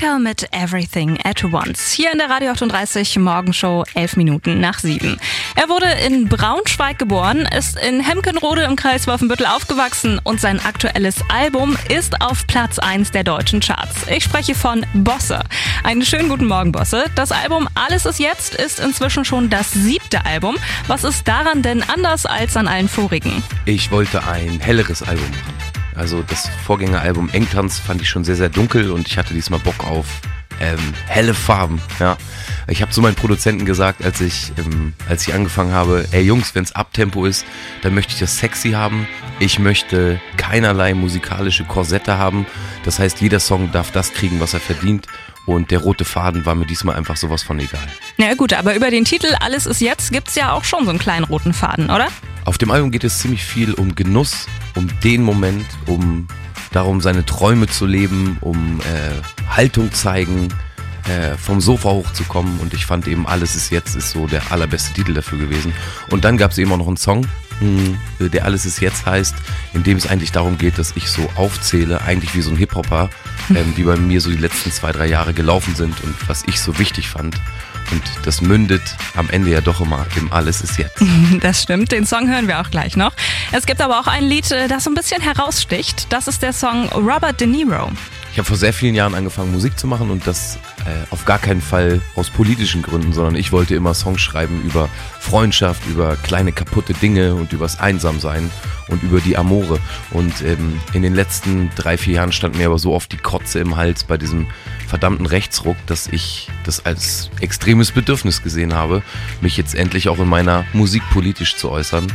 Anker mit Everything at Once. Hier in der Radio 38 Morgenshow 11 Minuten nach 7. Er wurde in Braunschweig geboren, ist in Hemkenrode im Kreis Wolfenbüttel aufgewachsen und sein aktuelles Album ist auf Platz 1 der deutschen Charts. Ich spreche von Bosse. Einen schönen guten Morgen, Bosse. Das Album Alles ist jetzt ist inzwischen schon das 7. Album. Was ist daran denn anders als an allen vorigen? Ich wollte ein helleres Album machen. Also das Vorgängeralbum Engtanz fand ich schon sehr, sehr dunkel und ich hatte diesmal Bock auf helle Farben. Ja. Ich habe zu meinen Produzenten gesagt, als ich angefangen habe, ey Jungs, wenn es Abtempo ist, dann möchte ich das sexy haben. Ich möchte keinerlei musikalische Korsette haben. Das heißt, jeder Song darf das kriegen, was er verdient. Und der rote Faden war mir diesmal einfach sowas von egal. Ja gut, aber über den Titel Alles ist jetzt gibt's ja auch schon so einen kleinen roten Faden, oder? Auf dem Album geht es ziemlich viel um Genuss, um den Moment, um darum, seine Träume zu leben, um Haltung zeigen, vom Sofa hochzukommen. Und ich fand eben Alles ist jetzt ist so der allerbeste Titel dafür gewesen. Und dann gab es eben auch noch einen Song, der Alles ist jetzt heißt, in dem es eigentlich darum geht, dass ich so aufzähle, eigentlich wie so ein Hip-Hopper, die bei mir so die letzten 2-3 Jahre gelaufen sind und was ich so wichtig fand. Und das mündet am Ende ja doch immer im Alles ist jetzt. Das stimmt, den Song hören wir auch gleich noch. Es gibt aber auch ein Lied, das so ein bisschen heraussticht. Das ist der Song Robert De Niro. Ich habe vor sehr vielen Jahren angefangen, Musik zu machen und das auf gar keinen Fall aus politischen Gründen, sondern ich wollte immer Songs schreiben über Freundschaft, über kleine kaputte Dinge und übers Einsamsein und über die Amore. Und in den letzten 3-4 Jahren stand mir aber so oft die Kotze im Hals bei diesem verdammten Rechtsruck, dass ich das als extremes Bedürfnis gesehen habe, mich jetzt endlich auch in meiner Musik politisch zu äußern.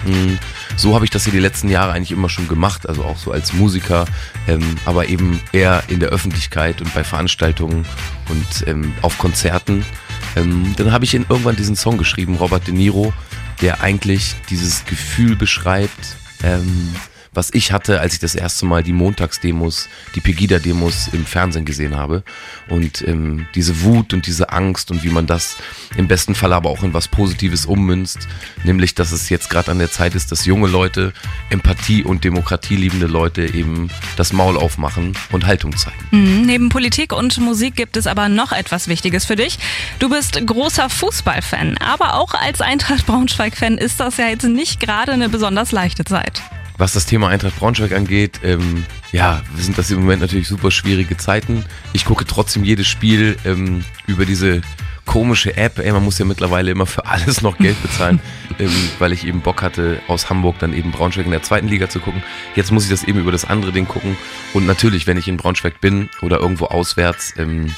So habe ich das hier die letzten Jahre eigentlich immer schon gemacht, also auch so als Musiker, aber eben eher in der Öffentlichkeit und bei Veranstaltungen und auf Konzerten. Dann habe ich irgendwann diesen Song geschrieben, Robert De Niro, der eigentlich dieses Gefühl beschreibt, was ich hatte, als ich das erste Mal die Montagsdemos, die Pegida-Demos im Fernsehen gesehen habe. Und diese Wut und diese Angst und wie man das im besten Fall aber auch in was Positives ummünzt. Nämlich, dass es jetzt gerade an der Zeit ist, dass junge Leute, Empathie und Demokratie liebende Leute eben das Maul aufmachen und Haltung zeigen. Neben Politik und Musik gibt es aber noch etwas Wichtiges für dich. Du bist großer Fußballfan, aber auch als Eintracht Braunschweig-Fan ist das ja jetzt nicht gerade eine besonders leichte Zeit. Was das Thema Eintracht Braunschweig angeht, sind das im Moment natürlich super schwierige Zeiten. Ich gucke trotzdem jedes Spiel über diese komische App. Man muss ja mittlerweile immer für alles noch Geld bezahlen, weil ich eben Bock hatte, aus Hamburg dann eben Braunschweig in der 2. Liga zu gucken. Jetzt muss ich das eben über das andere Ding gucken. Und natürlich, wenn ich in Braunschweig bin oder irgendwo auswärts,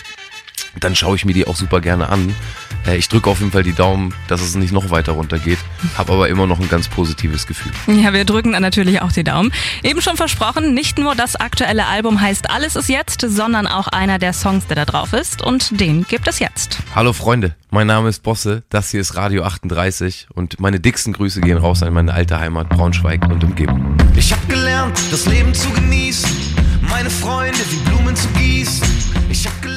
dann schaue ich mir die auch super gerne an. Ich drücke auf jeden Fall die Daumen, dass es nicht noch weiter runtergeht, habe aber immer noch ein ganz positives Gefühl. Ja, wir drücken dann natürlich auch die Daumen. Eben schon versprochen, nicht nur das aktuelle Album heißt Alles ist jetzt, sondern auch einer der Songs, der da drauf ist und den gibt es jetzt. Hallo Freunde, mein Name ist Bosse, das hier ist Radio 38 und meine dicksten Grüße gehen raus an meine alte Heimat Braunschweig und Umgebung. Ich hab gelernt, das Leben zu genießen, meine Freunde wie Blumen zu gießen. Ich hab gelernt,